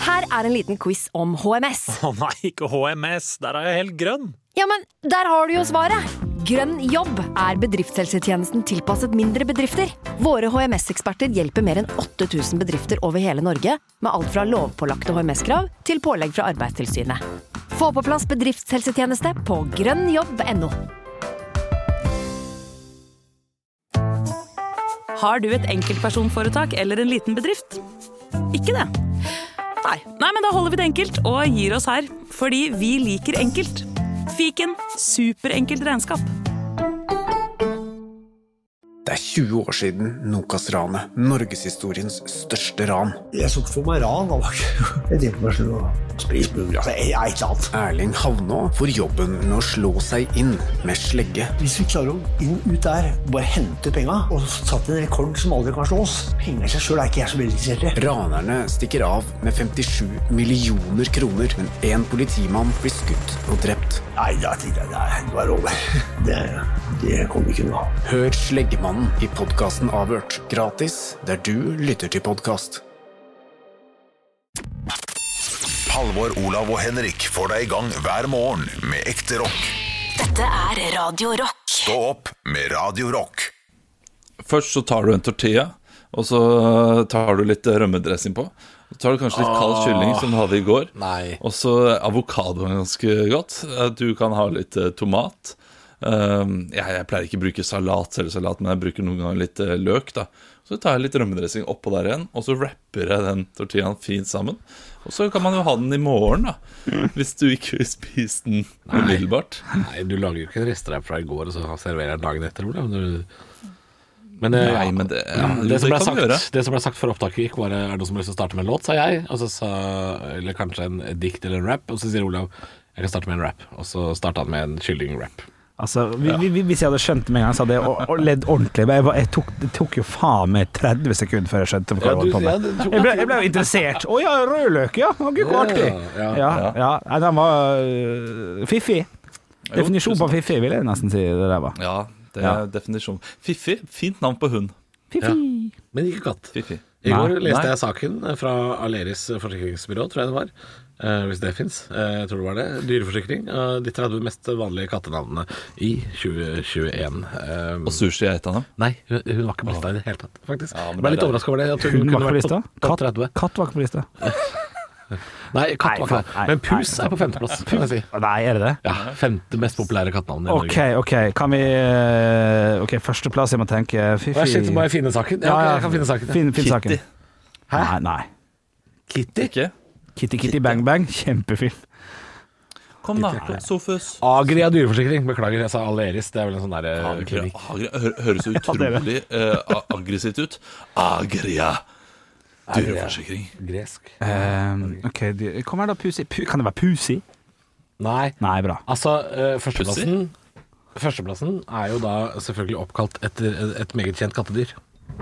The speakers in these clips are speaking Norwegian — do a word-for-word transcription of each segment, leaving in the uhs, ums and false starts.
Her er en liten quiz om H M S. Å nei, ikke H M S, der er jeg helt grønn. Ja, men der har du jo svaret. Grønn jobb er bedriftshelsetjenesten tilpasset mindre bedrifter. Våre H M S-eksperter hjelper mer enn åtte tusen bedrifter over hele Norge med alt fra lovpålagte H M S-krav til pålegg fra Arbeidstilsynet. Få på plass bedriftshelsetjeneste på grønnjobb punktum no. Har du et enkeltpersonforetak eller en liten bedrift? Ikke det? Nei. Nei, men da holder vi det enkelt og gir oss her, fordi vi liker enkelt. Fiken, superenkelt regnskap. Det er tjue år siden Nokas-ranet, Norgeshistoriens største ran. Jeg så ikke for meg ran, da var jeg tenkte på meg selv og sprismulig, altså, jeg er ikke sant. Erling Havnå får jobben med å slå seg inn med slegge. Hvis vi klarer å inn ut der, bare hente penger, og satt en rekord som aldri kan slås, penger i seg selv er ikke jeg så veldig interessert i. Ranerne stikker av med femtisju millioner kroner, men en politimann blir skutt og drept. Nei, da tenkte jeg, nei, det var over. Det, det kom ikke noe. Hør Sleggemannen i podcasten Avhørt, gratis der du lytter til podcast. Halvor, Olav og Henrik får deg i gang hver morgen med ekte rock. Dette er Radio Rock. Stå opp med Radio Rock. Først så tar du en tortilla, og så tar du litt rømmedressing på. Så tar du kanskje litt kald kylling som du hadde i går. Nei. Og så avokado er ganske godt. Du kan ha litt tomat. Um, jeg, jeg pleier ikke å bruke salat, salat, men jeg bruker noen ganger litt uh, løk da. Så tar jeg litt rømmedressing oppå der igjen, og så rapper jeg den tortillaen fint sammen. Og så kan man jo ha den i morgen da, hvis du ikke vil spise den umiddelbart. Nei, du lager jo ikke en restrapp fra i går, og så serverer jeg dagen etter, Olav. Men, uh, Nei, men det, ja, det, som det ble kan sagt, vi gjøre. det som ble sagt for opptaket gikk, var er det noen som har lyst til å starte med en låt, sa jeg. Og så sa, eller kanskje en dikt eller en rap, og så sier Olav, jeg kan starte med en rap. Og så startet han med en kylling-rap. Altså, vi, vi, hvis jeg hadde skjønt det med en gang, så hadde jeg og, og ledd ordentlig. Jeg, var, jeg tok, det tok jo faen meg tretti sekunder før jeg skjønte hva jeg holdt på med. Jeg ble, jeg ble jo interessert. Å ja, rødløk, ja. Å, gud, hvor artig. Ja, ja, ja. ja. Den var uh, fiffig. Definisjon på fiffig, vil jeg nesten si det der var. Ja, det er ja. definisjon. Fiffig, fint navn på hund. Fiffig. Ja. Men ikke katt. Fiffig. I går Nei. leste Nei. jeg saken fra Aleris forsikringsbyrå, tror jeg det var. Uh, hvis det finnes. Uh, jeg tror det var det. Dyreforsikring. Uh, de tretti mest vanlige kattenavnene i tjue tjueen. Um, Og Sushi er et av dem? Nei, hun, hun var ikke på lista i det hele tatt, faktisk. Ja, jeg ble litt overrasket over det. Jeg tror hun, hun var ikke på lista? Katt, katt var ikke på lista. Nei, katt var ikke det. Men pus nei, er på femteplass, kan jeg si. Nei, er det det? Ja, femte mest populære kattenavn i Norge. Ok, ok. Kan vi Ok, førsteplass, jeg må tenke Fifi. Hva skjer, må jeg finne saken? Ja, okay, jeg kan finne saken. Ja. Finn, finn saken. Hæ? Nei, nei. Kitty? Ikke? Kitty Kitty Bang Bang, kjempefilm. Kom da, Sofus. Agria dyreforsikring, beklager, jeg sa Aleris. Det er vel en sånn der Agria, Agria hø høres utrolig uh, aggressivt ut. Agria dyreforsikring. Gresk. Um, ok, kom her da, Pusi. Kan det være Pusi? Nei. Nei, bra. Altså, uh, førsteplassen Førsteplassen er jo da selvfølgelig oppkalt etter et meget kjent kattedyr.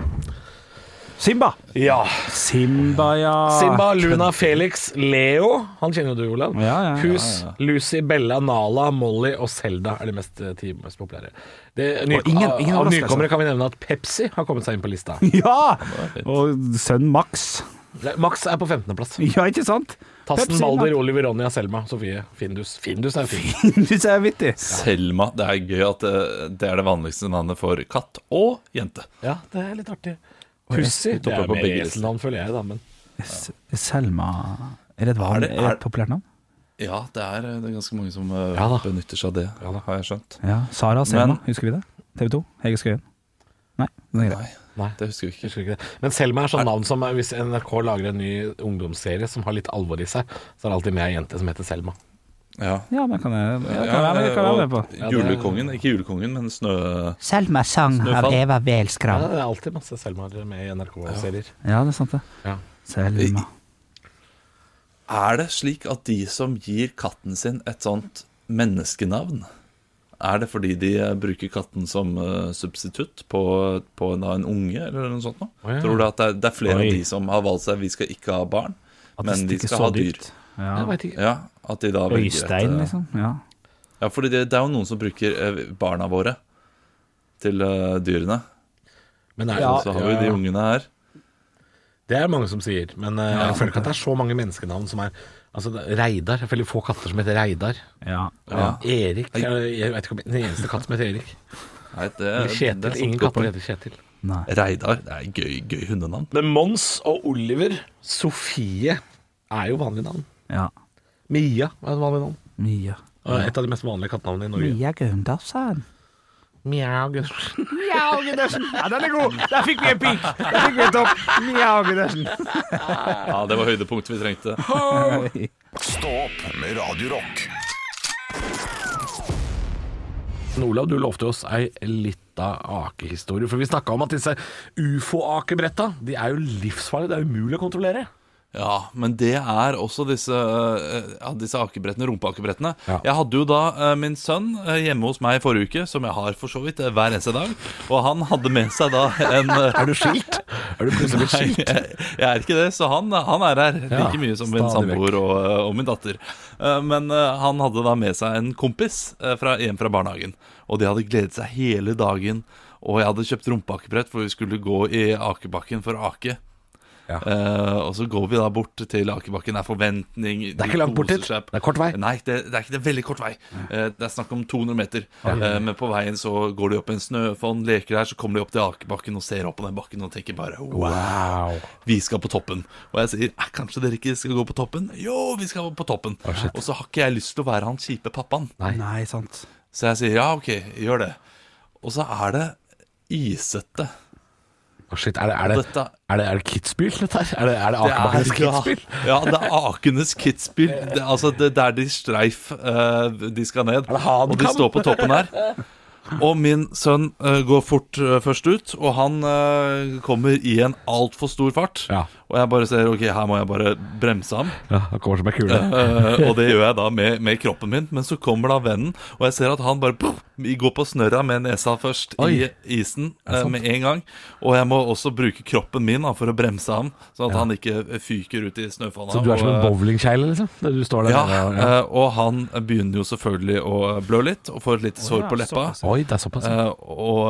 Simba. Ja. Simba, ja. Simba, Luna, Felix, Leo. Han kjenner jo du, Olav. Ja, ja, Pus, ja, ja. Lucy, Bella, Nala, Molly og Zelda er de mest, ti mest populære. Det, ny, Og ingen- ingen av overraskelse. nykommere kan vi nevne at Pepsi har kommet seg inn på lista. Ja! Og sønn Max. Max er på femtendeplass. Ja, ikke sant? Tassen, Pepsi, Balder, Max. Oliver, Ronja, Selma, Sofie, Findus. Findus er jo fin. Du ser vittig. Selma, det er gøy at det, det er det vanligste navnet for katt og jente. Ja, det er litt artig. Pussy, det er mer eselnavn, føler jeg da, men S- Selma. Er det et, Er vanlig, det- er det er- et populært navn? Ja, det er, det er ganske mange som uh, Ja da. benytter seg av det, ja, har jeg skjønt. Ja, Sara Selma, Men- husker vi det? T V to, Hege Skøyen. Nei, det er greit. Nei, Nei, det husker vi ikke. husker ikke det. Men Selma er sånn navn som er- hvis N R K lager en ny ungdomsserie som har litt alvor i seg, så er det alltid med ei jente som heter Selma. Ja, Ja, men kan jeg, jeg, ja, kan være med, jeg kan være med på. og julekongen, ikke julekongen, men snø... Selma sang Snøfall. av Eva Ja, Welskrav. det er alltid masse Selmaer med i N R K-serier. Ja, det er sant det. Ja. Selma. Er det slik at de som gir katten sin et sånt menneskenavn, er det fordi de eh, bruker katten som uh, substitutt på, på en, en unge, eller noe sånt nå? Å, ja. Tror du at det er, det er flere Oi. av de som har valgt seg, vi skal ikke ha barn, At men det vi stikker skal så ha dyr? dypt. Ja. Jeg vet ikke. Ja, at de da velger Øystein, et, eh, liksom. Ja. Ja, fordi det, det er jo noen som bruker eh, barna våre til eh, dyrene. Men er, Ja. Så har vi de ungene her. Det er mange som sier, men uh, jeg føler ikke at det er så mange menneskenavn som er Altså, Reidar, det er veldig få katter som heter Reidar. Ja, ja. Erik, jeg, jeg vet ikke om den eneste katt som heter Erik. Nei, det, Kjetil, det ingen katter heter Kjetil. Nei. Reidar, det er gøy, gøy hundenavn. Men Mons og Oliver, Sofie er jo vanlige navn. Ja. Mia er et vanlig navn. Mia. Og et av de mest vanlige kattenavnene i Norge. Mia Gundersen. Mjau Gundersen. Mjau Gundersen. Ja, den er god. Der fikk vi en pik. Der fikk vi en topp. Mjau Gundersen. Ja, det var høydepunktet vi trengte. Stå opp med Radio Rock. Olav, du lovte oss ei lita akehistorie. For vi snakket om at disse U F O-akebretta, de er jo livsfarlige. Det er umulig å kontrollere. Ja, men det er også disse, ja, disse akebrettene, rumpeakebrettene. Ja. Jeg hadde jo da uh, min sønn uh, hjemme hos meg i forrige uke, som jeg har for så vidt uh, hver eneste dag. Og han hadde med seg da en uh, Er du skilt? Er du plutselig blitt skilt? Nei, jeg, jeg er ikke det, så han, han er her ja, like mye som min samboer og, og min datter. Uh, men uh, han hadde da med seg en kompis uh, fra, hjem fra barnehagen. Og de hadde gledet seg hele dagen. Og jeg hadde kjøpt rumpeakebrett, for vi skulle gå i akebakken for å ake. Ja. Uh, og så går vi da bort til akebakken. Det er forventning. Det er ikke langt bort dit. Det er kort vei. Nei, det, det er ikke det er veldig kort vei. uh, Det er snakk om to hundre meter. ja. uh, Men på veien så går de opp en snøfonn, leker der. Så kommer de opp til akebakken og ser opp på den bakken og tenker bare wow, wow. Vi skal på toppen. Og jeg sier, kanskje dere ikke skal gå på toppen? Jo, vi skal på toppen. oh, Og så har ikke jeg lyst til å være han kjipe pappaen. Nei, Nei sant. Så jeg sier, ja ok, gjør det. Og så er det isete. Oh shit, er det, er det, er det, er det Kitzbühel dette her? Er det, er det Akebakkenes Kitzbühel? Ja, det er Akenes Kitzbühel. Det, altså, det, der de streif uh, de skal ned. Og de står på toppen her. Og min sønn uh, går fort uh, først ut, og han uh, kommer i en alt for stor fart. Ja. Og jeg bare ser, ok, her må jeg bare bremse ham. Ja, han kommer som en kule. uh, Og det gjør jeg da med, med kroppen min. Men så kommer da vennen, og jeg ser at han bare pff, går på snørra med nesa først. Oi. I isen uh, med en gang. Og jeg må også bruke kroppen min da, for å bremse ham, sånn at ja. han ikke fyker ut i snøfonna. Så du er som en bowlingkjeile liksom? Du står der ja, der, ja. Uh, og han begynner jo selvfølgelig å blø litt, og får et lite sår oh, ja, på leppa. Oi, det er såpass. Uh, og,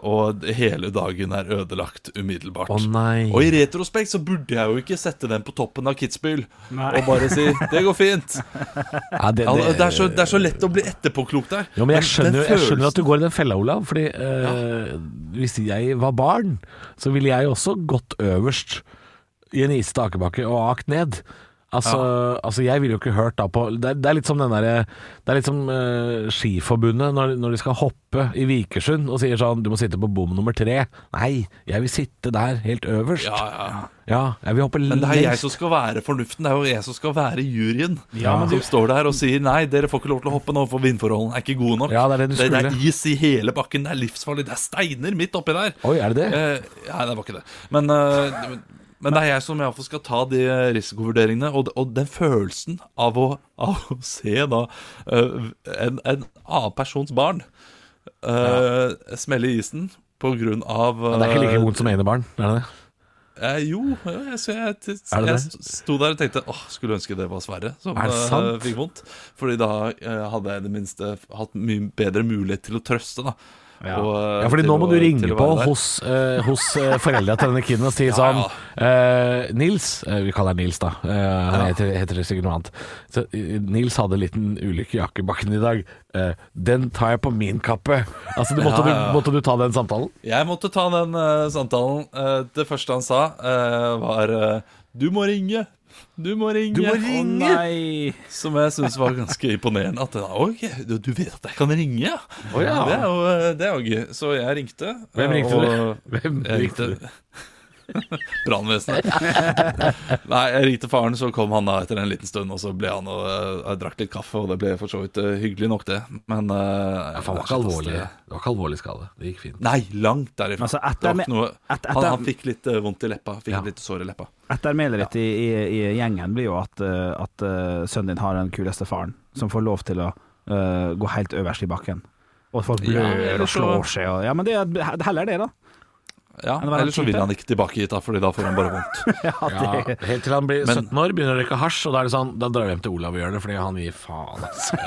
og hele dagen er ødelagt umiddelbart. Å nei. Og i retrospekt så burde jeg jo ikke sette den på toppen av Kitzbühel og bare si, det går fint. Ja, det, det, ja, det, er så, det er så lett å bli etterpåklok der. Jo, men jeg skjønner, jeg skjønner at du går i den fella, Olav. Fordi uh, ja. hvis jeg var barn, så ville jeg også gått øverst i en isete akebakke og akt ned. Altså, ja. altså jeg ville jo ikke hørt da på Det er, det er litt som den der, det er litt som uh, Skiforbundet når, når de skal hoppe i Vikersund og sier sånn, du må sitte på bom nummer tre. Nei, jeg vil sitte der helt øverst. Ja, ja. Ja, jeg vil hoppe Men det er jeg som skal være fornuften. Det er jo jeg som skal være juryen, ja, som du... står der og sier nei, dere får ikke lov til å hoppe nå, for vindforholdene er ikke gode nok. Ja, det, er det, det, det er is i hele bakken, det er livsfarlig. Det er steiner midt oppi der. Oi, er det det? Uh, ja, det var ikke det. Men uh, Men det er jeg som i hvert fall skal ta de risikovurderingene. Og, og den følelsen av å, av å se da uh, en, en annen persons barn uh, ja. smelle i isen på grunn av uh, ja, det er ikke like vondt som enebarn, er det det? Eh, jo, jeg, jeg, jeg, jeg sto der og tenkte åh, skulle ønske det var Sverre som uh, fikk vondt. Fordi da uh, hadde jeg i det minste hatt mye bedre mulighet til å trøste da. Ja. Og, ja, fordi nå må å, du ringe på hos, uh, hos uh, foreldra til denne kiden og si sånn ja, ja. uh, Nils, uh, vi kaller han Nils da uh, Han ja. heter, heter sikkert noe annet. Så, uh, Nils hadde en liten ulykke i akebakken i dag. uh, Den tar jeg på min kappe. Altså, du, måtte, ja, ja. Du, måtte du ta den samtalen? Jeg måtte ta den uh, samtalen. uh, Det første han sa uh, var uh, du må ringe. Du må ringe. Du må ringe. Oh, som jeg synes var ganske imponerende. At okay, du, du vet at jeg kan ringe. Oh, ja. Det er jo, det er jo gøy. Så jeg ringte. Hvem ringte og, du? Hvem ringte du? Brannvesenet. Nei, jeg ringte faren, så kom han da etter en liten stund. Og så ble han og jeg drakk litt kaffe, og det ble for så vidt uh, hyggelig nok det. Men uh, ja, for det, var ikke alvorlig, det var ikke alvorlig skade. Det gikk fint. Nei, langt derifra. Altså, etter, det var noe, et, etter, han, han fikk litt uh, vondt i leppa. Fikk ja. litt sår i leppa. Ettermælet ditt i, i, i gjengen blir jo at, uh, at uh, sønnen din har den kuleste faren, som får lov til å uh, gå helt øverst i bakken. Og folk blør ja, og slår seg og, ja, men det er heller det da. Ja, eller så vil han ikke tilbake hit da, fordi da får han bare vondt. ja, det... ja, helt til han blir men... sytten år, begynner å røyke hasj, og da er det sånn, da drar vi hjem til Olav og gjør det, fordi han gir faen, altså.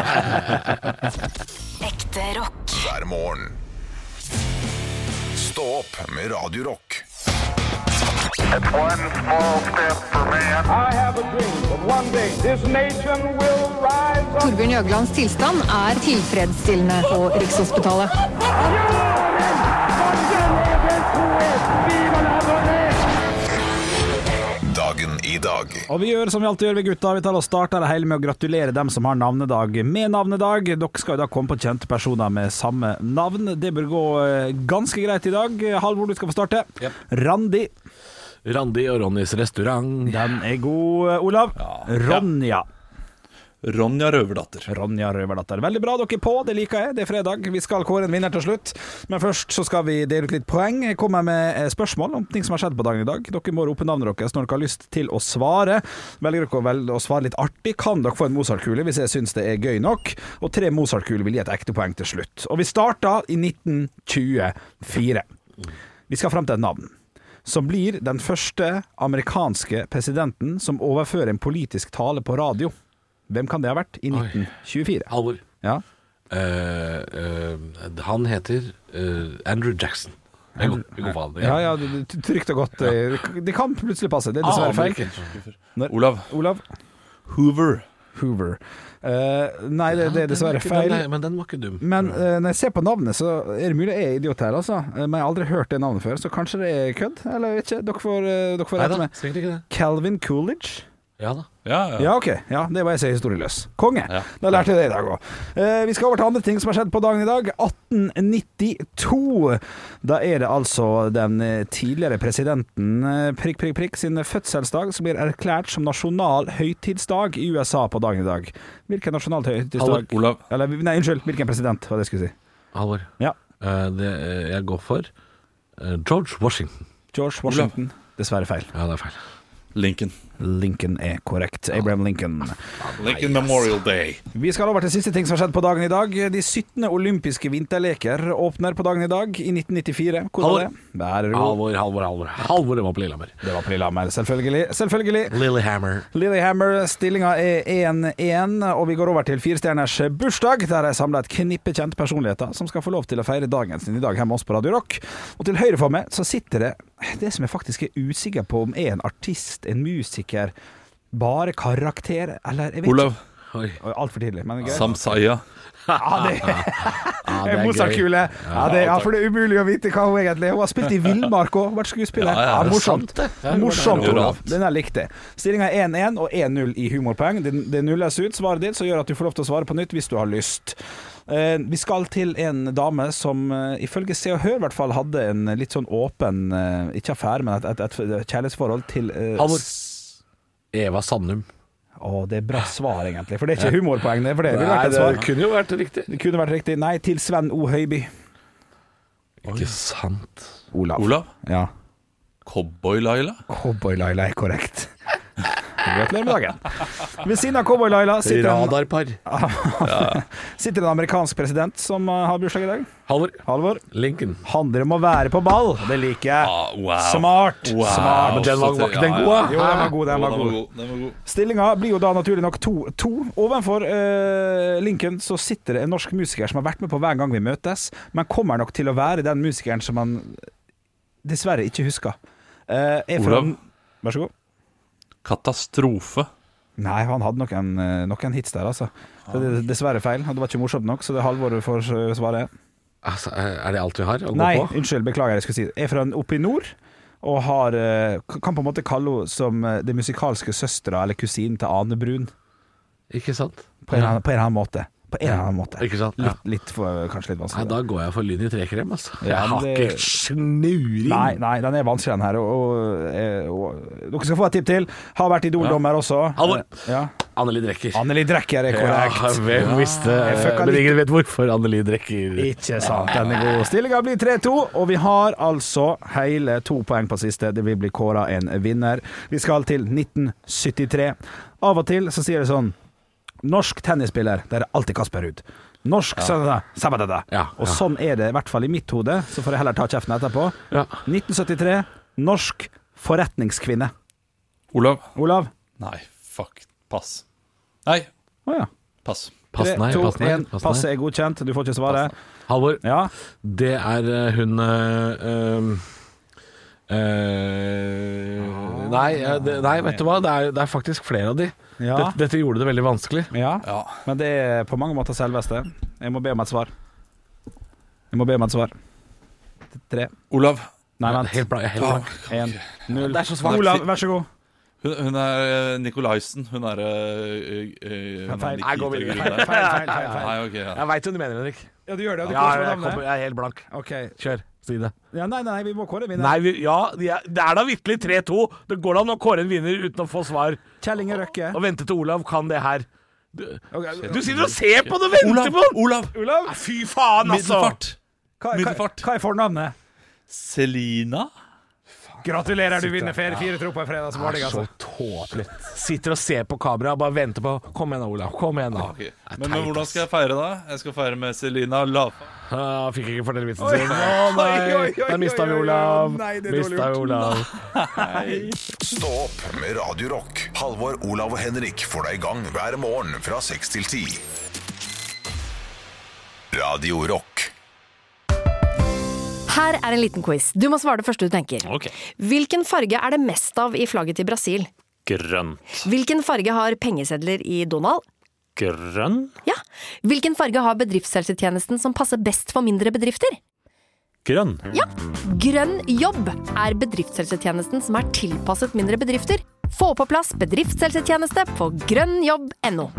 Ja. Ekte rock. Hver morgen. Stå opp med Radio Rock. It's one small step for man. I have a dream that one day this nation will rise up. Torbjørn Jøglands tilstand er tilfredsstillende på Rikshospitalet. Dagen i dag. Og vi gjør som vi alltid gjør, vi gutta. Vi tar og starter det hele med å gratulere dem som har navnedag med navnedag. Dere skal jo da komme på kjente personer med samme navn. Det bør gå ganske greit i dag. Halvor, du skal få starte. Yep. Randi. Randi og Ronnys restaurant. Den er god, Olav. Ja. Ronja. Ronja Røverdatter. Ronja Røverdatter. Veldig bra, dere er på. Det liker jeg. Det er fredag. Vi skal kåre en vinner til slutt. Men først så skal vi dele ut litt poeng. Jeg kommer med spørsmål om ting som har skjedd på dagen i dag. Dere må rope navnet deres når dere har lyst til å svare. Velger dere å, velge å svare litt artig, kan dere få en Mozart-kule hvis jeg synes det er gøy nok. Og tre Mozart-kuler vil gi et ekte poeng til slutt. Og vi starter i nitten tjuefire. Vi skal frem til et navn som blir den første amerikanske presidenten som overfører en politisk tale på radio. Hvem kan det ha vært i nitten tjuefire? Halvor. Ja. Uh, uh, han heter uh, Andrew Jackson. Jeg går, jeg går for det. Ja, ja, trygt og godt. Ja. Det kan plutselig passe. Det er dessverre ah, feil. Når, Olav. Olav. Hoover. Hoover. Uh, nei, det, det er dessverre feil. Den, men den var ikke dum. Men uh, når jeg ser på navnet, så er det mulig jeg er idiot her, altså. Uh, men jeg har aldri hørt det navnet før, så kanskje det er kødd? Eller jeg vet ikke. Dere får, uh, dere får rette med. Calvin Coolidge. Ja da. Ja, ja. ja, ok. Ja, det var jeg så historieløs. Konge. Ja. Da lærte jeg det i dag også. Eh, vi skal over til andre ting som har skjedd på dagen i dag. atten nittito. Da er det altså den tidligere presidenten prikk, prikk, prikk sin fødselsdag som blir erklært som nasjonal høytidsdag i U S A på dagen i dag. Hvilken nasjonal høytidsdag? Halvor. Olav. Eller, nei, unnskyld. Hvilken president, hva det skulle si. Halvor. Ja. Uh, det, jeg går for uh, George Washington. George Washington. Olav. Dessverre feil. Ja, det er feil. Lincoln. Lincoln er korrekt. Abraham Lincoln. Lincoln Memorial Day. Vi skal over til siste ting som har skjedd på dagen i dag. De syttende olympiske vinterleker åpner på dagen i dag i nitten nittifire. Hvor var det? Der er det Halvor, Halvor, Halvor. Halvor, det var på Lillehammer. Det var på Lillehammer, selvfølgelig. Selvfølgelig. Lillehammer. Lillehammer. Stillinga er én én, og vi går over til firestjerners bursdag, der jeg samlet et knippe kjente personligheter som skal få lov til å feire dagen sin i dag hjemme hos på Radio Rock. Og til høyre for meg så sitter det det som jeg faktisk er usikker på om er en artist, en musiker, bare karakter, eller jeg vet Olav. Oi. Alt for tidlig, men gøy. Samsaya. Ja, det er Mozart-kule. Ja, det, ja, for det er umulig å vite hva hun egentlig er. Hun har spilt i Villmark og vært skuespiller. Ja, ja, ja, morsomt. ja, Morsomt, Olav. Den er likte. Stillingen er én én og én null i humorpoeng. Det, det nulles ut svaret ditt, så gjør at du får lov til å svare på nytt hvis du har lyst. Uh, vi skal til en dame som uh, ifølge Se og Hør i hvert fall hadde en litt sånn åpen uh, ikke affære, men et, et, et, et kjærlighetsforhold til uh, Halvor. Eva Sandum. Å, det er bra svar egentlig, for det er ikke humorpoeng det, for det, Nei, vært et svar. Det kunne jo vært riktig. Det kunne vært riktig. Nei, til Sven O. Høiby. Ikke sant. Olav. Olav? Ja. Cowboy-Laila? Cowboy-Laila er korrekt. Gratulerer med dagen. Ved siden av Cowboy-Laila sitter, Radarpar. ja. sitter en amerikansk president som uh, har bursdag i dag. Halvor. Halvor. Lincoln. Handler om å være på ball. Det liker jeg. Ah, wow. Smart. Wow. Smart. Men den var, var ikke den gode? Jo, den var god. Den var god. Den var god. Stillinga blir jo da naturlig nok to to. Ovenfor uh, Lincoln så sitter det en norsk musiker som har vært med på hver gang vi møtes, men kommer nok til å være den musikeren som man dessverre ikke husker. Uh, er fra, Olav. Vær så god. Katastrofe. Nei, han hadde noen, noen hits der, altså. Så det er dessverre feil. Det var ikke morsomt nok, så det er Halvor får svare. Altså, er det alt vi har å gå Nei, på? Nei, unnskyld, beklager jeg skulle si det. Jeg er fra oppe i nord, og har, kan på en måte kalle henne som det musikalske søstra eller kusinen til Ane Brun. Ikke sant? På en, ja. på en eller annen måte. På en eller annen måte. Ikke sant? Ja. Litt, litt for, kanskje litt vanskelig. Nei, da går jeg for lyn i trekrem, altså. Ja, jeg har det... ikke snuring. Nei, nei, den er vanskelig den her. Og, og, og, dere skal få et tipp til. Har vært idoldommer ja. også. Halvor. Ja. Anneli Drekker. Anneli Drekker er korrekt. Ja, hvem visste? Men ingen vet hvorfor Anneli Drekker. Ikke sant, den er god. Stillingen blir tre to, og vi har altså hele to poeng på siste. Det vil bli kåret en vinner. Vi skal til nitten syttitre. Av og til så sier det sånn: norsk tennisspiller, det er alltid Kasper Ruud. Norsk ja. sånn, sabadada. Ja, ja. Og sånn er det i hvert fall i mitt hode, så får jeg heller ta kjeften etterpå. Ja. nitten syttitre, norsk forretningskvinne. Olav. Olav. Nei, fuck. Pass. Nei. Å oh, ja. Pass. Pass nei, to, pass nei. Pass Pass er godkjent, du får ikke svare. Halvor. Ja. Det er hun uh, Uh, nei, det, nei, vet du hva? Det er, det er faktisk flere av de. Ja. Dette, dette gjorde det veldig vanskelig. Ja. ja, men det er på mange måter selveste. Jeg må be om et svar. Jeg må be om et svar. Tre. Olav. Nei, vent. Helt blank. Helt blank. En, null. Det er så svart. Olav, vær så god. Hun, hun er Nikolaisen. Hun er øh, øh, Feil. Nei, gå videre. Feil, feil, feil, feil, feil. Nei, okay, ja. Jeg vet hva du mener, Henrik. Ja, du gjør det. Du ja, jeg, kommer, jeg er helt blank. Okay. Kjør. Si det. Ja, nei, nei, vi må kåre en vinner. Nei, vi, ja, det er da virkelig tre to. Det går an å kåre en vinner uten å få svar. Kjell Inge Røkke. Og vente til Olav kan det her. Du, okay. du sitter og ser på det og venter Olav, på Olav. Olav. Nei, fy faen, altså. Middelfart. Hva, hva, hva er fornavnet? Selina. Gratulerer, du vinner ferie fire tro på en fredag som var det, altså. Så tåpelig. Sitter og ser på kamera og bare venter på. Kom igjen da, Olav, kom igjen da. Okay. Men, men hvordan skal jeg feire da? Jeg skal feire med Selina Lafa. Ah, fikk ikke fortelle vitsen sin. Å nei, der mistet vi Olav. Mistet vi Olav. Nei. Stå opp med Radio Rock. Halvor, Olav og Henrik får deg i gang hver morgen fra seks til ti. Radio Rock. Her er en liten quiz. Du må svare det første du tenker. Okay. Hvilken farge er det mest av i flagget til Brasil? Grønn. Hvilken farge har pengesedler i Donald? Grønn? Ja. Hvilken farge har bedriftshelsetjenesten som passer best for mindre bedrifter? Grønn. Ja. Grønn jobb er bedriftshelsetjenesten som er tilpasset mindre bedrifter. Få på plass bedriftshelsetjeneste på grønnjobb punktum no.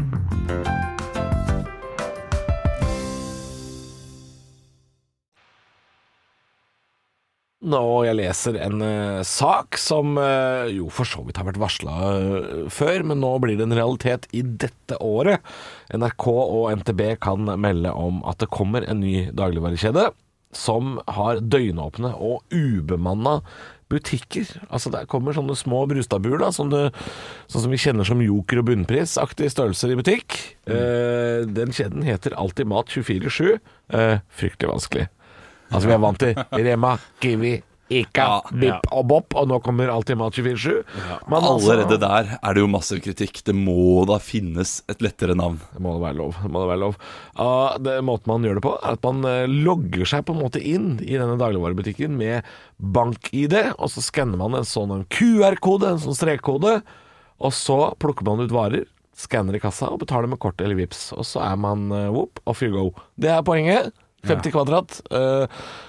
Nå, jeg leser en uh, sak som uh, jo for så vidt har vært varslet uh, før, men nå blir det en realitet i dette året. N R K og N T B kan melde om at det kommer en ny dagligvarekjede som har døgnåpne og ubemanna butikker. Altså der kommer sånne små brustadbuer da, som det, sånn som vi kjenner som Joker og Bunnpris-aktige størrelser i butikk. Mm. Uh, den kjeden heter Alltid Mat tjuefire sju. Uh, fryktelig vanskelig. Altså vi er vant til Rema, Kiwi, Ica, ja, Bip ja. og Bop, og nå kommer Alltid Mat tjuefire sju. Ja. Men allerede altså, der er det jo massiv kritikk. Det må da finnes et lettere navn. Det må det være lov. Det må det være lov. Uh, det måten man gjør det på er at man uh, logger seg på en måte inn i denne dagligvarebutikken med bank-I D, og så skanner man en sånn Q R-kode, en sånn strekkode, og så plukker man ut varer, skanner i kassa og betaler med kort eller vips. Og så er man uh, whoop, off you go. Det er poenget. femti kvadrat, uh,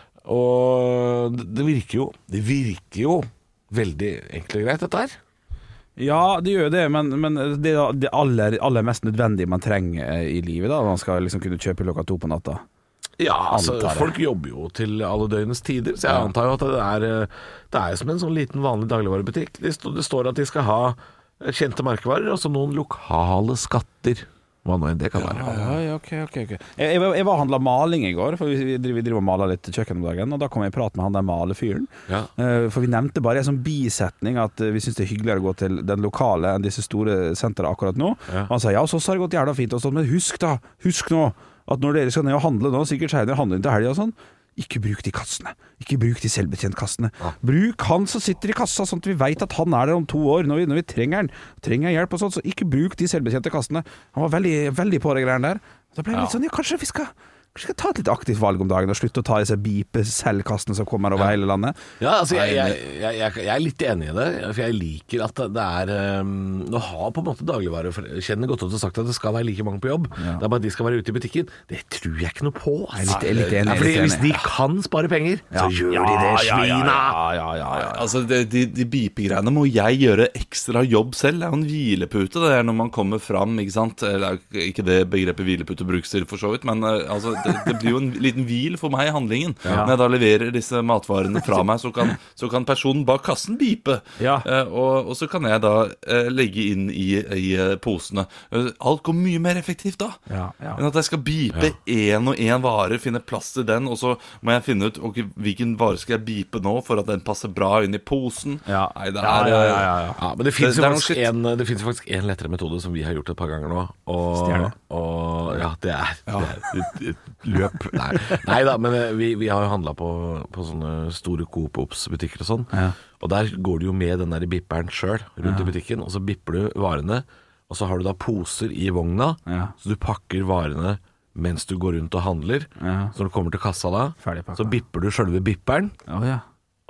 og det virker jo Det virker jo veldig enkelt og greit, dette her. Ja, det gjør det, men, men det er det aller, aller mest nødvendige man trenger i livet da, man skal liksom kunne kjøpe klokka to på natta. Ja, altså, folk jobber jo til alle døgnets tider, så jeg ja. antar jo at det er, det er som en sånn liten vanlig dagligvarebutikk. Det, st- det står at de skal ha kjente merkevarer, og så noen lokale skatter. Hva nå enn det kan være. Ja, ja, ok, ok, ok. Jeg, jeg, jeg var og handlet maling i går, for vi driver, vi driver og maler litt kjøkken om dagen, og da kom jeg i prat med han der malefyren. Ja. Uh, for vi nevnte bare en sånn bisetning at uh, vi synes det er hyggeligere å gå til den lokale enn disse store sentrene akkurat nå. Ja. Og han sa, ja, så har det gått jævla fint og sånn, men husk da, husk nå, at når dere skal ned og handle nå, sikkert senere handle inn til helgen og sånn, ikke bruk de kassene. Ikke bruk de selvbetjentkassene. Ja. Bruk han som sitter i kassa, sånn at vi vet at han er der om to år, når vi, når vi trenger han. Trenger hjelp og sånt, så ikke bruk de selvbetjente kassene. Han var veldig, veldig på det greiene der. Da ble det ja. litt sånn, ja, kanskje vi skal... Kanskje skal ta et litt aktivt valg om dagen og slutte å ta disse bipe-selvkassene som kommer over ja. hele landet. Ja, altså jeg, jeg, jeg, jeg, jeg er litt enig i det, for jeg liker at det er um, nå har på en måte dagligvarekjedene gått ut og sagt at det skal være like mange på jobb. Ja. Det er bare at de skal være ute i butikken. Det tror jeg ikke noe på. Jeg er litt, jeg er litt enig. Ja, fordi hvis de kan spare penger, ja. så gjør ja, de det, svina! Ja, ja, ja, ja, ja. Altså, det, de, de bipegreiene må jeg gjøre ekstra jobb selv. Det er jo en hvilepute, det er når man kommer fram, ikke sant? Eller, ikke det begrepet hvilepute brukes til for så vidt, men altså Det, det blir jo en liten hvil for meg i handlingen. Ja. Når jeg da leverer disse matvarene fra meg, så kan, så kan personen bak kassen bipe. Ja. Eh, og, og så kan jeg da eh, legge inn i, i posene. Alt går mye mer effektivt da. Ja, ja. Enn at jeg skal bipe én og én vare, finne plass til den, og så må jeg finne ut okay, hvilken vare skal jeg bipe nå for at den passer bra inn i posen. Ja. Nei, det er... Ja, ja, ja, ja. ja men det finnes jo faktisk en, det finnes faktisk en lettere metode som vi har gjort et par ganger nå. Og, og ja, det er, ja. det er et, et løp. Nei, nei da, men vi, vi har jo handlet på, på sånne store Coop-Ops-butikker og sånn. Ja. Og der går du jo med den der bipperen selv rundt ja. i butikken, og så bipper du varene, og så har du da poser i vogna, ja. så du pakker varene mens du går rundt og handler. Ja. Så når du kommer til kassa da, så bipper du selve bipperen. Oh, ja.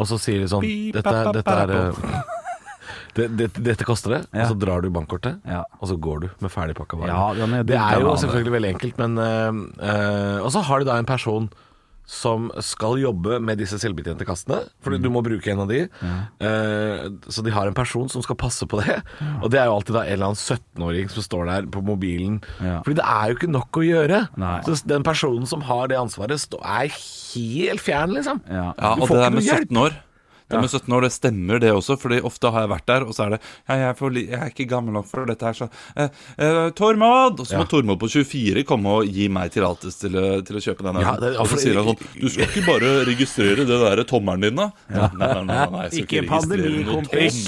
og så sier de sånn Dette, dette er det, det, Dette koster det, ja. Og så drar du bankkortet, ja. Og så går du med ferdigpakka varer. Ja, er det er jo selvfølgelig veldig enkelt, men uh, uh, og så har de da en person som skal jobbe med disse selvbetjente kassene, fordi mm. du må bruke en av de. Ja. Uh, så de har en person som skal passe på det. Ja. Og det er jo alltid da en eller annen syttenåring som står der på mobilen. Ja. Fordi det er jo ikke nok å gjøre. Nei. Så den personen som har det ansvaret er helt fjern, liksom. Ja, ja og det er med sytten år. Det med sytten år, det stemmer det også, fordi ofte har jeg vært der, og så er det ja, jeg, er for, jeg er ikke gammel nok for dette her, så eh, eh, Tormod! Og så må ja. Tormod på tjuefire komme og gi meg tillatelse til, til å kjøpe denne. Ja, det, og så sier han sånn, du skal ikke bare registrere det der tommeren din da? Ja. Nei, nei, nei, nei, jeg skal ikke, ikke registrere noen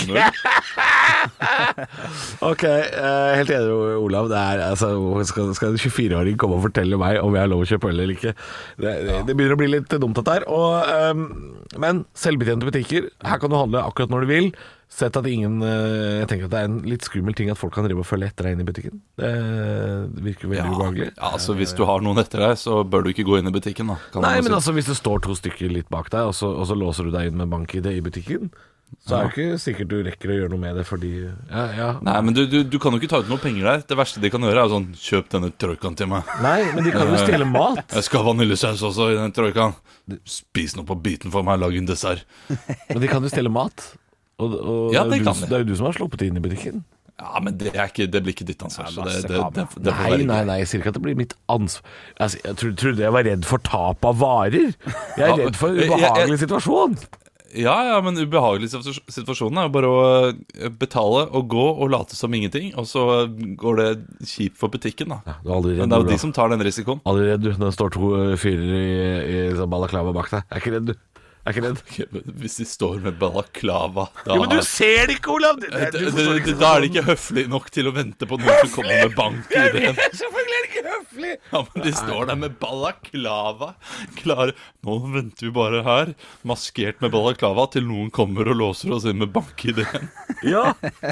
tommer. Ok, uh, helt enig, Olav. Det er, altså, skal, skal en tjuefire-åring komme og fortelle meg om jeg har lov å kjøpe øl eller ikke? Det, det, det begynner å bli litt dumt dette her. Og, um, men selvbetjente butikker, her kan du handle akkurat når du vil. Sett at ingen Jeg tenker at det er en litt skummel ting at folk kan drive og følge etter deg inn i butikken. Det virker veldig ja, ubehagelig. Ja, altså hvis du har noen etter deg, så bør du ikke gå inn i butikken da. Nei, men si. altså hvis det står to stykker litt bak deg, og så, og så låser du deg inn med bank-I D i butikken, så er det ikke sikkert du rekker å gjøre noe med det fordi ja, ja. Nei, men du, du, du kan jo ikke ta ut noe penger der. Det verste de kan gjøre er sånn kjøp denne troikaen til meg. Nei, men de kan jo stjele mat. Jeg skal ha vaniljesaus også i den troikaen. Spis noe på biten for meg, lag en dessert. Men de kan jo stjele mat. Og, og ja, det, det, kan du, det er jo du som har sluppet inn i butikken. Ja, men det, er ikke, det blir ikke ditt ansvar. Så det, det, det, det, det nei, nei, nei, jeg sier ikke at det blir mitt ansvar. Altså, jeg trodde, trodde jeg var redd for tap av varer. Jeg er redd for en ubehagelig situasjon. Ja, ja, men ubehagelig situasjonen er jo bare å betale og gå og late som ingenting, og så går det kjipt for butikken da. Ja, men det er jo de som tar den risikoen. Aldri redd du, når det står to fyrer i, i, i balaklava bak deg. Jeg er ikke redd du. Jeg er ikke redd. Okay, hvis de står med balaklava da, ja, men du ser det ikke, Olav! Det, det, det, det, det, da er det ikke høflig nok til å vente på noen som kommer med bank i det. Selvfølgelig er det ikke høflig! Ja, men de står der med balaklava klare. Nå venter vi bare her, maskert med balaklava, til noen kommer og låser oss inn med bank i det. Ja.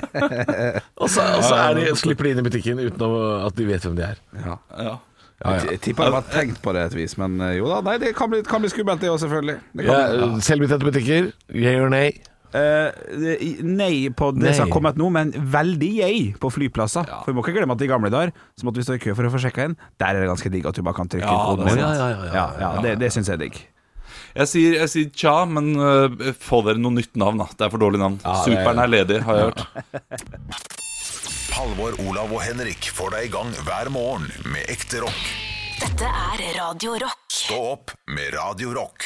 Og så, og så er de, slipper de inn i butikken uten at de vet hvem de er. Ja, ja. Ja, ja. Jeg tipper jeg har tenkt på det et vis, men jo da, nei, det kan bli, kan bli skummelt det også, selvfølgelig. Det ja, ja. Selvbetjente butikker, yay or nei? Uh, nei på det nei. Som har kommet nå, men veldig yay på flyplasser. Ja. For vi må ikke glemme at i gamle dager så måtte vi stå i kø for å få sjekka inn. Der er det ganske digg at du bare kan trykke ja, koden. Ja, ja, ja, ja, ja, det, det synes jeg er digg. Jeg sier, jeg sier tja, men uh, få dere noe nytt navn da. Det er for dårlig navn. Ja, Superen er ledig, har jeg hørt. Halvor, Olav og Henrik får deg i gang hver morgen med ekte rock. Dette er Radio Rock. Stå opp med Radio Rock.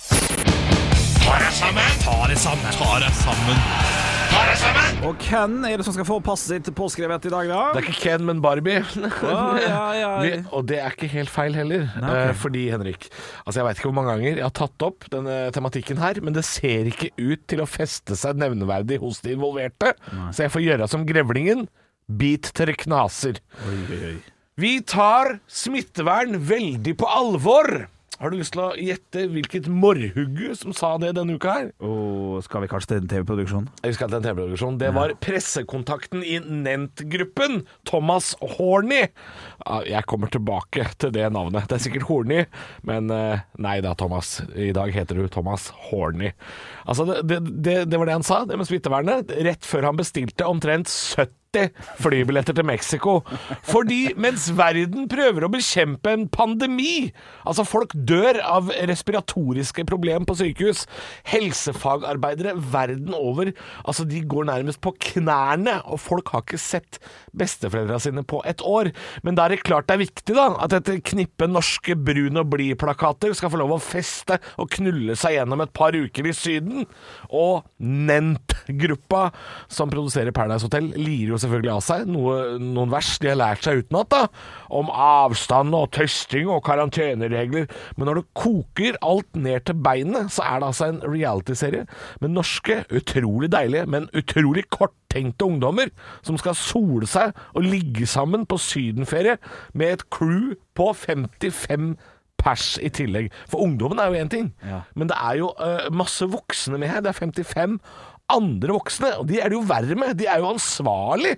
Ta deg sammen, ta deg sammen, ta deg sammen, ta deg sammen. Og Ken er det som skal få passet sitt påskrevet i dag da? Det er ikke Ken, men Barbie. Oh, ja, ja. Vi, og det er ikke helt feil heller. Nei, okay. eh, fordi, Henrik, altså jeg vet ikke hvor mange ganger jeg har tatt opp denne tematikken her, men det ser ikke ut til å feste seg nevneverdig hos de involverte. Nei. Så jeg får gjøre som grevlingen. Bit til det knaser. Oi, oi, oi. Vi tar smittevern veldig på alvor. Har du lyst til å gjette hvilket morhugge som sa det denne uka her? Og skal vi kanskje til en T V-produksjon? Vi skal til en T V-produksjon. Det var pressekontakten i Nent-gruppen, Thomas Horny. Jeg kommer tilbake til det navnet. Det er sikkert Horny, men nei da, Thomas. I dag heter du Thomas Horny. Altså, det, det, det var det han sa, det med smittevernet, rett før han bestilte omtrent sytti flybilletter til Mexico. Fordi mens verden prøver å bekjempe en pandemi, altså folk dør av respiratoriske problemer på sykehus, helsefagarbeidere verden over, altså de går nærmest på knærne, og folk har ikke sett besteforeldrene sine på et år. Men da er det klart det er viktig da, at et knippe norske brun og bly-plakater skal få lov å feste og knulle seg gjennom et par uker i Syden. Og Nent-gruppa som produserer Paradise Hotel lirer jo selvfølgelig av seg noe, noen vers de har lært seg utenat da, om avstand og testing og karanteneregler. Men når det koker alt ned til beinet, så er det altså en reality-serie med norske, utrolig deilige, men utrolig korttenkte ungdommer som skal sole seg og ligge sammen på sydenferie med et crew på femtifem pers i tillegg. For ungdommen er jo en ting, ja. Men det er jo uh, masse voksne med her. Det er femtifem andre voksne, og de er det jo verre med. De er jo ansvarlig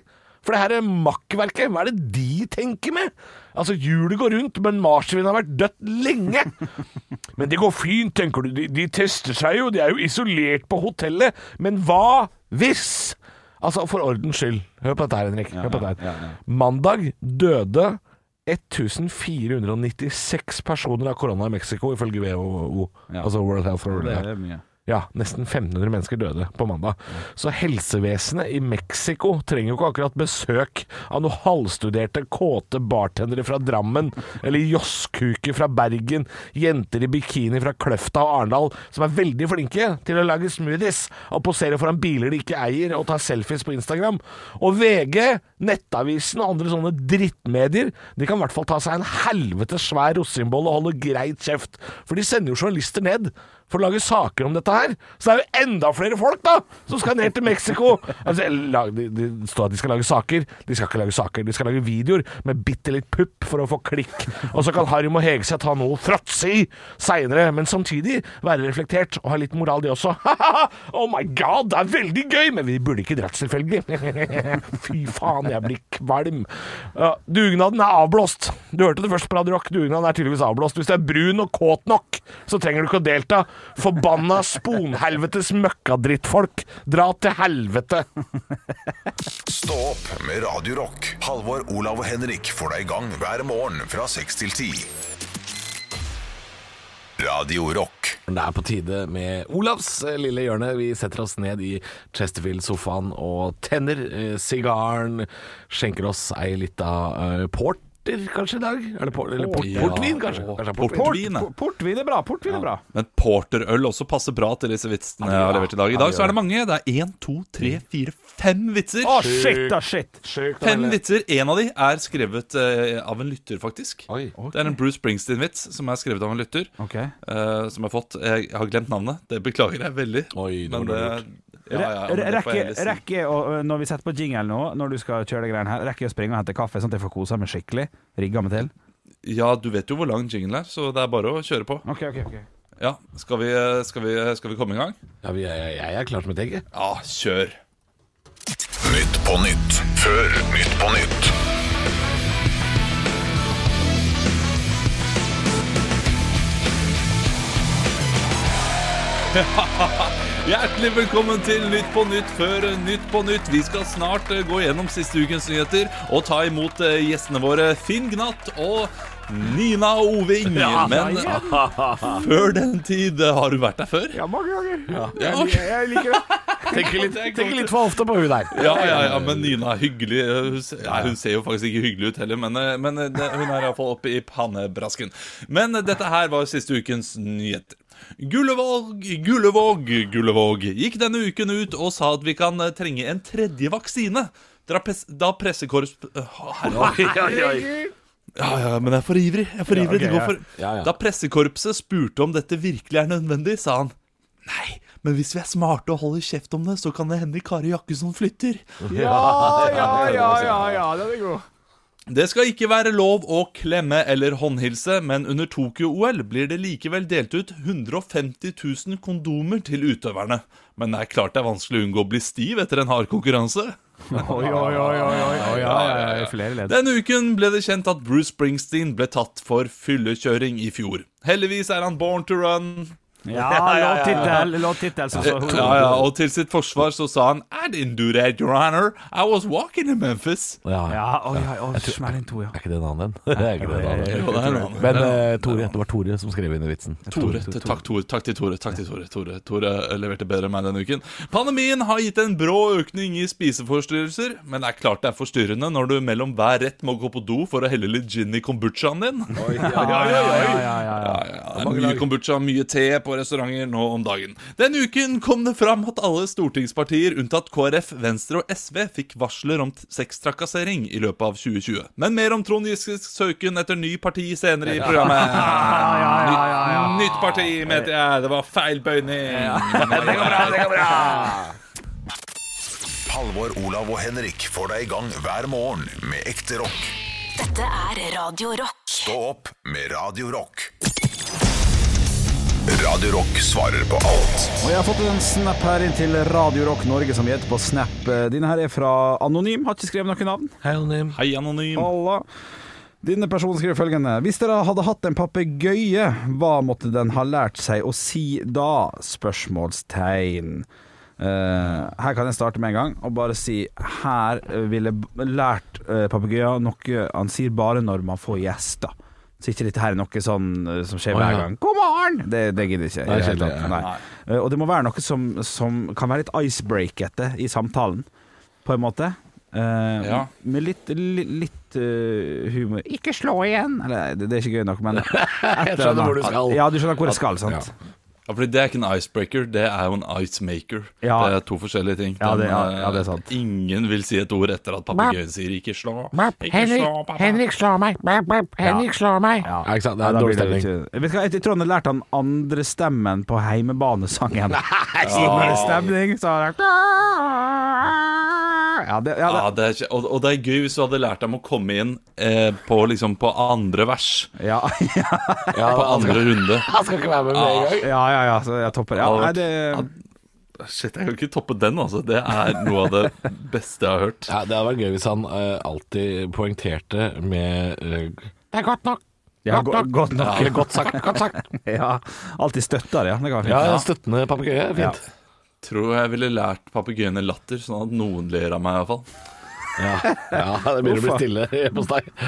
For det her er makkverket, hva er det de tenker med? Altså, hjulet går rundt, men marsvin har vært dødt lenge. Men det går fint, tenker du. De, de tester seg jo, de er jo isolert på hotellet. Men hva hvis? Altså, for ordens skyld. Hør på dette her, Henrik. Hør på dette her. Ja, ja, ja. Mandag døde fjorten nittiseks personer av korona i Mexico, ifølge W H O, Ja. altså World Health Organization. Det er mye. Ja, nesten femten hundre mennesker døde på mandag. Så helsevesenet i Mexico trenger jo ikke akkurat besøk av noen halvstuderte, kåte bartendere fra Drammen, eller josskuker fra Bergen, jenter i bikini fra Kløfta og Arendal, som er veldig flinke til å lage smoothies og posere foran biler de ikke eier, og ta selfies på Instagram. Og V G, Nettavisen og andre sånne drittmedier, de kan i hvert fall ta seg en helvete svær rosinbolle og holde greit kjeft, for de sender jo journalister ned for å lage saker om dette her. Så det er jo enda flere folk da som skal ned til Mexico. Altså, de, de står at de skal lage saker. De skal ikke lage saker, de skal lage videoer med bitte litt pupp for å få klikk. Og så kan Harry og Hegseth ha noe fråtsi senere, men samtidig være reflektert og ha litt moral de også. Oh my god, det er veldig gøy, men vi burde ikke dratt selvfølgelig. Fy faen, jeg blir kvalm. Ja, dugnaden er avblåst. Du hørte det først på Radio Rock. Dugnaden er tydeligvis avblåst. Hvis du er brun og kåt nok, så trenger du ikke å delta. Forbanna sponhelvetes møkkadrittfolk. Dra til helvete. Stå opp med Radio Rock. Halvor, Olav og Henrik får deg i gang hver morgen fra seks til ti. Radio Rock. Det er på tide med Olavs lille hjørne. Vi setter oss ned i Chesterfield-sofaen og tenner eh, sigaren, skjenker oss ei lita eh, port kanskje i dag? Er det port, eller port, Ja. portvin, kanskje? kanskje portvin. Portvin, Port, portvin er bra, portvin er bra. Men porterøl også passer bra til disse vitsene jeg har levert i dag. I dag så er det mange. Det er en, to, tre, fire, fem vitser. Å, oh, shit, da, shit. Fem vitser. En av de er skrevet uh, av en lytter, faktisk. Oi, okay. Det er en Bruce Springsteen-vits som er skrevet av en lytter. Okay. Uh, som jeg har fått. Jeg har glemt navnet. Det beklager jeg veldig. Oi, men det ja, ja, ja, rekke, rekke og, når vi setter på jingle nå, når du skal kjøre det greiene her, rekke å springe og hente kaffe, sånn at jeg får kosa meg skikkelig. Rigga meg til. Ja, du vet jo hvor lang jingle er, så det er bare å kjøre på. Ok, ok, ok. Ja, skal vi, skal vi, skal vi komme i gang? Ja, vi, jeg, jeg er klar som et egg. Ja, kjør. Nytt på nytt før Nytt på nytt. Hjertelig velkommen til Nytt på Nytt før Nytt på Nytt. Vi skal snart gå gjennom siste ukens nyheter og ta imot gjestene våre Finn Gnatt og Nina Oving. Ja, Men ja, før den tid, har du vært der før? Ja, mange ganger. Ja, jeg, okay. jeg, jeg liker det. Tenker litt, tenker litt for ofte på hun der. Ja, ja, ja, men Nina er hyggelig. Hun, ja, hun ser jo faktisk ikke hyggelig ut heller, men, men det, hun er i hvert fall oppe i pannebrasken. Men dette her var siste ukens nyheter. Gullevåg, Gullevåg, Gullevåg gikk denne uken ut og sa at vi kan trenge en tredje vaksine. Da pressekorps... Herregud. Ja, ja, men jeg er for ivrig. Jeg er for ivrig. Ja, okay, De går for... ja. Ja, ja. Da pressekorpset spurte om dette virkelig er nødvendig, sa han: nei, men hvis vi er smarte og holder kjeft om det, så kan det hende Kari Jakkesson flytter. Ja, ja, ja, ja, ja, det er god. Det skal ikke være lov å klemme eller håndhilse, men under Tokyo-O L blir det likevel delt ut hundre og femti tusen kondomer til utøverne. Men det er klart det er vanskelig å unngå å bli stiv etter en hard konkurranse. Oi, oi, oi, oi, oi, oi, ja, ja, ja, flere ledd. Denne uken ble det kjent at Bruce Springsteen ble tatt for fyllekjøring i fjor. Heldigvis er han born to run. Ja, låttittel, låttittel så, så. Ja, ja, og til sitt forsvar så sa han: I didn't do that, your honor. I was walking in Memphis. Ja, ja, oi, oi, oi, smell inn to, ja. Er ikke det en annen? Det er ikke det en annen. Jo, det er en annen. Men uh, Tore, det var Tore som skrev inn i vitsen. Tore, takk, Tore, takk til Tore, takk til Tore. Tore Tore leverte bedre enn meg denne uken. Pandemien har gitt en brå økning i spiseforstyrrelser, men det er klart det er forstyrrende når du mellom hver rett må gå på do for å helle litt gin i kombuchaen din. Oi, ja, ja, ja, ja, ja, ja. Ja, ja, det er mye kombucha, mye te på restauranter nå om dagen. Denne uken kom det fram at alle stortingspartier unntatt K R F, Venstre og S V fikk varsler om sextrakassering i løpet av tjue tjue. Men mer om Trond Giskes søken etter ny parti senere i programmet. Nytt, nytt parti, mente jeg. Det var feil bøyning. Det går bra, det går bra. Halvor, Olav og Henrik får deg i gang hver morgen med ekte rock. Dette er Radio Rock. Stå opp med Radio Rock. Radio Rock svarer på alt. Og jeg har fått en snap her inn til Radio Rock Norge som gjetter på snap. Dine her er fra Anonym, har ikke skrevet noe navn. Hei Anonym. Hei Anonym. Alla. Denne personen skriver følgende: hvis dere hadde hatt en papegøye, hva måtte den ha lært seg å si da? Spørsmålstegn. Uh, her kan jeg starte med en gang og bare si her ville lært uh, papegøyer noe han sier bare når man får gjester. Så ikke dette her er noe sånn som skjer hver gang. God morgen! Det, det gidder ikke. Nei, Nei. ja. Nei. Uh, og det må være noe som, som kan være litt icebreakete i samtalen, på en måte. Uh, ja. Med litt, litt, litt uh, humor. Ikke slå igjen! Eller, det, det er ikke gøy nok, men jeg skjønner hvor du skal. Ja, du skjønner hvor det skal, sant? Ja. Ja, fordi det er ikke en icebreaker, det er jo en icemaker. Ja. Det er to forskjellige ting. Ja, det, ja, ja, det er sant. Ingen vil si et ord etter at papegøyen sier 'ikke slå'. Ikke Henrik, slå, pappa. Henrik slår meg. Henrik ja. slår meg. Ja. Ja, ikke sant? Det er ja, dårlig stemning. Jeg vet hva, jeg tror han har lært han andre stemmen på heimebanesangen. Nei, ja. Stemning, så har han ja, det, ja, det. Ja, det er ikke, og, og det er gøy hvis du hadde lært dem å komme inn eh, på, liksom, på andre vers. Ja, ja. På andre runde. Han skal ikke være med med en gang. Ja, ja, ja, så jeg topper. Ja, nei, det... ja, shit, jeg kan ikke toppe den, altså. Det er noe av det beste jeg har hørt. Ja, det hadde vært gøy hvis han uh, alltid poengterte med uh, det er godt nok. Ja, godt nok. Godt nok. Ja, godt sagt, godt sagt. Ja, alltid støtter det, ja. Det kan være fint. Ja, støttende papegøye, fint. Ja. Tror jeg ville lært papegøyene latter, sånn at noen ler av meg i hvert fall. Ja, ja, det begynner å bli stille hjemme hos deg.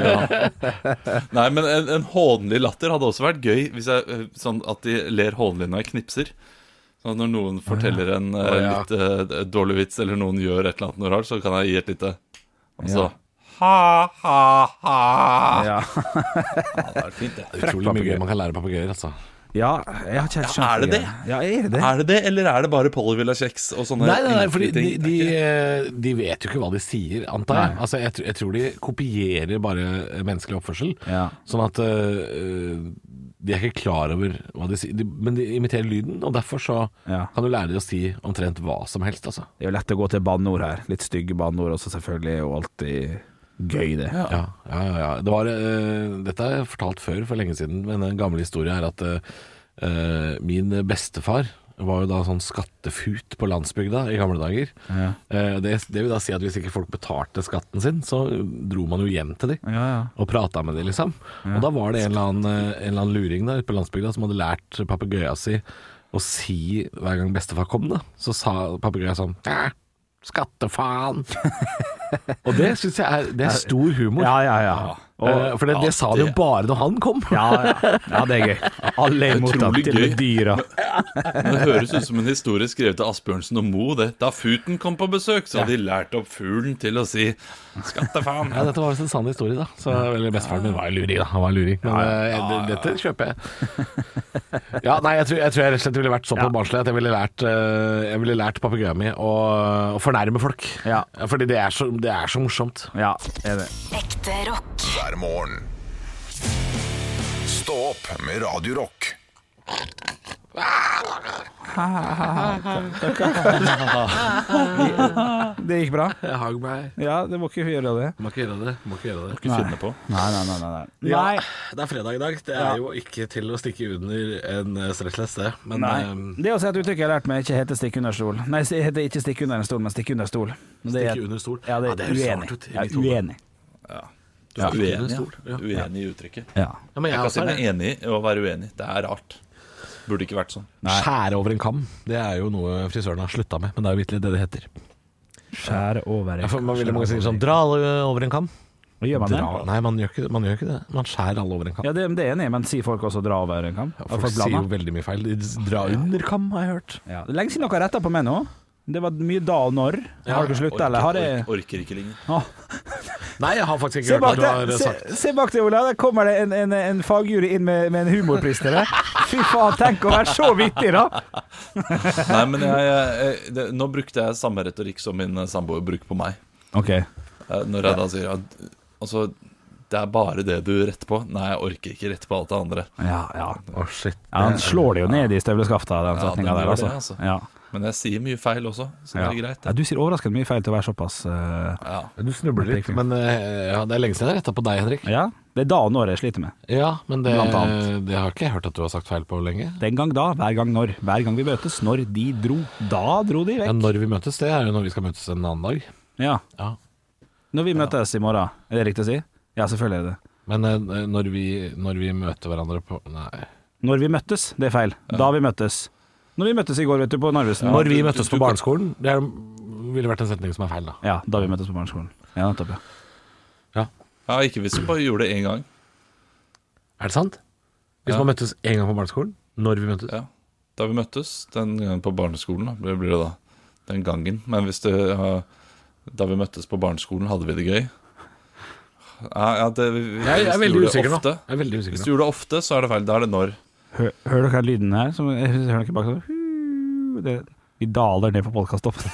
Ja. Nei, men en, en hånlig latter hadde også vært gøy, hvis jeg, sånn at de ler hånlig når jeg knipser. Sånn at når noen forteller en oh, ja. litt uh, dårlig vits, eller noen gjør et eller annet noe rart, så kan jeg gi et lite altså, ja. ha, ha, ha. Ja. Ja, det er fint, det. Det er utrolig mye gøy man kan lære papegøyer, altså. Ja, jeg har ikke helt skjønt ja, er det det? Ja, er det det? Er det det, eller er det bare Polyvilla kjeks og sånne Nei, nei, nei, fordi de, ting? de, de vet jo ikke hva de sier, antar jeg. Altså, jeg, jeg tror de kopierer bare menneskelig oppførsel. Ja. Sånn at uh, de er ikke klar over hva de sier, de, men de imiterer lyden, og derfor så ja. kan du lære dem å si omtrent hva som helst. Altså. Det er jo lett å gå til banneord her. Litt stygge banneord også, selvfølgelig, og alltid gøy det. Ja, ja, ja, ja. Det var, uh, dette har jeg fortalt før for lenge siden, men en gammel historie er at uh, min bestefar var jo da sånn skattefut på landsbygda i gamle dager. Ja. Uh, det, det vil da si at hvis ikke folk betalte skatten sin, så dro man jo hjem til dem ja, ja. og prata med dem, liksom. Ja. Og da var det en eller annen, en eller annen luring der på landsbygda som hadde lært papegøya si å si hver gang bestefar kom, da. Så sa papegøya sånn ja, skattefaen. Og det synes jeg er, det er stor humor. Ja, ja, ja. Og, for det, det sa det jo bare når han kom. Ja, ja. Ja, det er gøy. Alle er mottatt til med dyra. Det høres ut som en historie skrevet av Asbjørnsen og Mo det. Da futen kom på besøk, så hadde de lært opp fuglen til å si skattefaen. Ja, dette var visst en sann historie, da. Så eller bestefaren min var jo luring, da. Han var luring. Men ja, ja, ja. dette kjøper jeg. Ja, nei, jeg tror jeg, tror jeg rett og slett ville vært så på ja. barnslig at jeg ville lært Jeg ville lært papegøyen min å, å fornærme folk. Ja. Fordi det er så, det er så morsomt. Ja, er det. Ekte rock. Hver morgen. Stå opp med Radio Rock. Det gikk bra. Jeg hang meg. Ja, det må ikke gjøre det. Må ikke gjøre det. Må ikke gjøre det. Må ikke finne på. Nei, nei, nei, nei. Ja, det er fredag i dag. Det er ja. jo ikke til å stikke under en stressless, det. Men nei. Um, det er også et uttrykk jeg har lært meg ikke heter stikke under stol. Nei, det heter ikke stikke under en stol, men stikke under stol. Stikke under stol? Ja, det er, ja, det er uenig. Ut, jeg er uenig. Ja. Du er ja. uenig, ja. uenig i uttrykket. Ja. Ja, men jeg, jeg kan si meg enig i å være uenig. Det er rart. Burde ikke vært sånn. Nei. Skjære over en kam, det er jo noe frisøren har slutta med. Men det er jo virkelig det det heter. Skjære over en kam. Ja, man vil mange si sånn, dra alle over en kam. Hva gjør man det? Dra, nei, man gjør, ikke, man gjør ikke det. Man skjærer alle over en kam. Ja, det, det er enig, men sier folk også dra over en kam? Ja, folk, folk sier jo veldig mye feil. Dra under kam, har jeg hørt. Ja. Det er lenge siden dere har rettet på meg nå. Det var mye da og når. Ja, har dere sluttet, eller har jeg... Orker, orker ikke lenger. Ah. Nei, jeg har faktisk ikke hørt hva du har sagt. Se, se bak deg, Ola. Der kommer det en, en, en fagjury inn med, med en humorpris til deg. Fy faen, tenk å være så vittig, da! Nei, men jeg, jeg, det, nå brukte jeg samme retorikk som min samboer bruker på meg. Ok. Når jeg da sier at altså, det er bare det du retter på. Nei, jeg orker ikke rette på alt det andre. Ja, ja. Oh, shit. Ja, han slår det jo ned i støvleskaftet, den setningen ja, der, altså. Det, altså. Ja. Men jeg sier mye feil også, så det Ja. er greit. Ja, du sier overraskende mye feil til å være såpass uh, Ja. Du snubler litt, men eh, ja, det er lenge siden jeg rettet på deg, Henrik. Ja, det er da og når jeg sliter med. Ja, men det, Blant annet. det har ikke jeg hørt at du har sagt feil på lenge. Den gang da, hver gang når. Hver gang vi møtes, når de dro. Da dro de Ja, vekk. når vi møtes, det er jo når vi skal møtes en annen dag. Ja. Ja. Når vi møtes i morgen, er det riktig å si? Ja, selvfølgelig er det. Men eh, når, vi, når vi møter hverandre på Nei. Når vi møttes, det er feil. Da vi møttes. Når vi møttes i går, vet du, på Narvesen. Når vi møttes på barneskolen, det er, ville vært en setning som er feil, da. Ja, da vi møttes på barneskolen. Ja, nettopp, ja. Ja. Ja, ikke hvis du bare gjorde det en gang. Er det sant? Hvis Ja. man møttes en gang på barneskolen, når vi møttes? Ja. Da vi møttes, den gangen på barneskolen, da, blir blir det da den gangen. Men hvis det ja, da vi møttes på barneskolen, hadde vi det gøy. Ja, ja det, vi, Jeg er hvis du veldig gjorde det usikker nå. ofte, Jeg er veldig usikker Hvis nå. du gjorde det ofte, så er det feil. Da er det når. Hør, hører dere lyden her? Som, jeg hører dere bak sånn hu- det, Vi daler ned på podcaststoppen.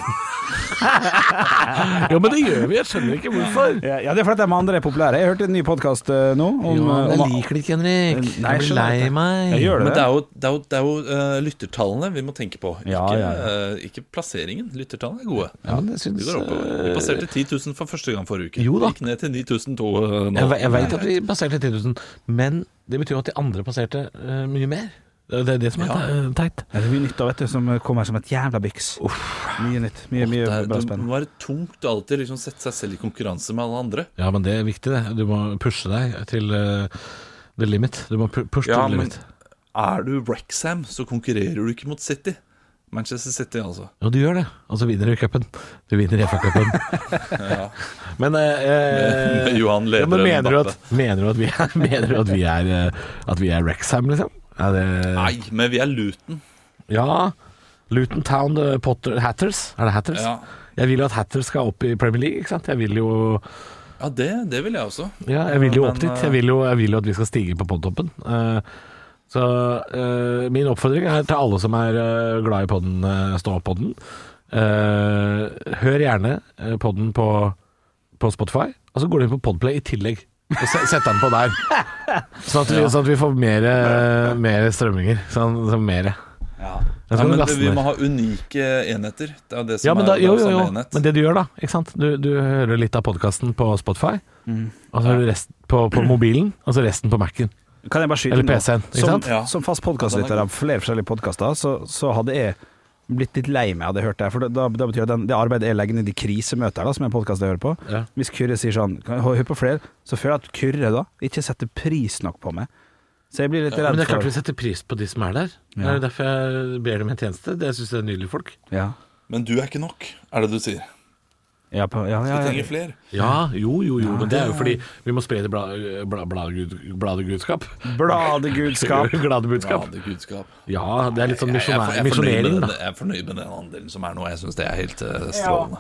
Jo, men det gjør vi. Jeg skjønner ikke hvorfor. Ja, ja, det er fordi de andre er populære. Jeg hørte en ny podcast uh, nå om, Ja, men om jeg liker det ikke, Henrik. Nei, Jeg jeg blir skjønner lei det. meg. Jeg gjør det. Men det er jo, det er jo, det er jo uh, lyttertallene vi må tenke på. Ikke, Ja, ja, ja. uh, ikke plasseringen. Lyttertallene er gode. Ja, men jeg syns, De går oppover. Vi passerte ti tusen for første gang forrige uke. Jo da. Gikk ned til ni tusen to uh, nå. Jeg, ve- jeg vet at vi passerte ti tusen, men det betyr jo at de andre passerte eh, mye mer. Det det er det som er te- teit. Ja, det er mye nytt da, vet du, som kommer som et jævla byks. Mye nytt. Mye, mye det, er, bra det spennende. må være tungt å alltid liksom sette seg selv i konkurranse med alle andre. Ja, men det er viktig, det. Du må pushe deg til uh, the limit. Du må pu- pushe Ja, til the men limit. er du Wrexham, så konkurrerer du ikke mot City. Manchester City, altså. Jo, du gjør det. Og så vinner du cupen. Du vinner F A-cupen. Ja. Men, eh, eh, Med Johan ja, men Lederen mener, du at, Mbappe. mener du at vi er, mener du at vi er, eh, at vi er Wrexham, liksom? Er det, Nei, men vi er Luton. Ja. Luton Town the Potter Hatters. Er det Hatters? Ja, Jeg vil jo at Hatters skal opp i Premier League, ikke sant? Jeg vil jo, ja det, det vil jeg også. ja, jeg vil jo opp Men, dit. Jeg vil jo, jeg vil jo at vi skal stige på podtoppen. Uh, så uh, min oppfordring er til alle som er uh, glad i podden, uh, stå opp podden. Uh, hør gjerne uh, podden på, på Spotify, og så går du inn på Podplay i tillegg. Og se- Sett den på der. Sånn at vi, sånn at vi får mer, uh, mer strømminger. Sånn, sånn mer. Ja. Jeg skal Ja, men laste det, vi ned. må ha unike enheter. Det er jo det som Ja, men er da, jo, det jo, er jo. samme enhet. Men det du gjør da, ikke sant? Du, du hører litt av podcasten på Spotify, og så hører du resten på, på mobilen, og så resten på Mac'en. Kan jeg bare skyte Eller inn nå? P C-en, ikke Som, sant? Ja. som fast podcastlytter av flere forskjellige podcaster, så, så hadde jeg blitt litt lei meg hadde jeg hørt det. For da, da betyr det at den, det arbeidet jeg legger ned i krisemøter, da, som er en podcast jeg hører på. Ja. Hvis Kyrre sier sånn, kan jeg høre på flere, så føler jeg at Kyrre da ikke setter pris nok på meg. Så jeg blir litt Men redd det er klart for... vi setter pris på de som er der. Det Ja. er derfor jeg ber dem en tjeneste. Det synes jeg er nydelige folk. Ja. Men du er ikke nok, er det du sier. Ja, på, ja, Vi ja, trenger ja. flere. Ja, jo, jo, jo. Men det er jo fordi vi må spre det bla, bla, bladegud, bladegudskap. Bladegudskap. Glade budskap. Ja, det er gudskap. Ja, det er litt sånn Jeg, jeg, misjonær- jeg, er fornøyd misjonering, med da. den, jeg er fornøyd med den andelen som er nå. Jeg syns det er helt uh, strålende.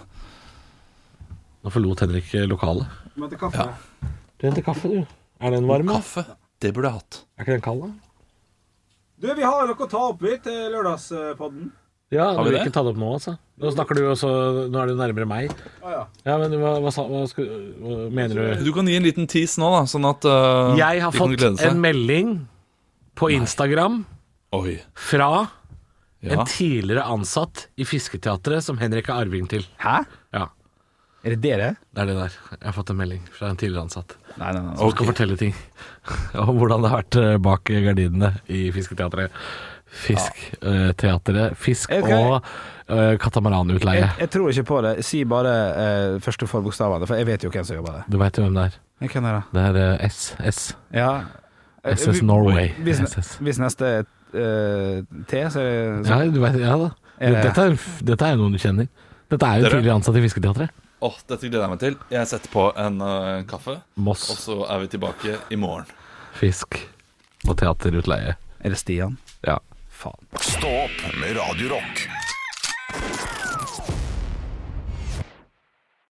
Nå forlot Henrik lokalet. Ja. Du henter kaffe, du. Er den varm? da? Kaffe, det burde jeg hatt. Er ikke den kald, da? Du, vi har noe å ta opp i til lørdagspodden. Ja, Har du vi vil det? ikke ta det opp nå, altså. Nå snakker du også, nå er du nærmere meg. ja. Ja, men hva, hva, sa- hva, skal, hva mener du? Du kan gi en liten tease nå, da, sånn at uh, Jeg har de kan fått glede seg. en melding på Instagram Oi. fra Ja. en tidligere ansatt i Fisketeatret som Henrik er arving til. Hæ? Ja, Er det dere? det er det der. Jeg har fått en melding fra en tidligere ansatt Nei, nei, nei. som skal fortelle ting om hvordan det har vært eh, bak gardinene i Fisketeatret. Fiskteatret. Fisk Jeg kan- og uh, katamaranutleie. Jeg, jeg tror ikke på det. Si bare eh, første forbokstavene, for jeg vet jo hvem som jobber der. Du veit jo hvem det er. Hvem er det? Det er eh, S S. Ja. Eh, S S vi- Norway. Hvis, S S. hvis neste er eh, T, så er det så, Ja, du vet, ja da. Er det- Dette er, dette er jo noen du kjenner. Dette er jo Dere? tidligere ansatt i Fisketeatret. Åh, dette gleder jeg meg til. Jeg setter på en uh, kaffe, Moss, og så er vi tilbake i morgen. fisk og teaterutleie. Er det Stian? Ja. Faen. Stå opp med Radio Rock.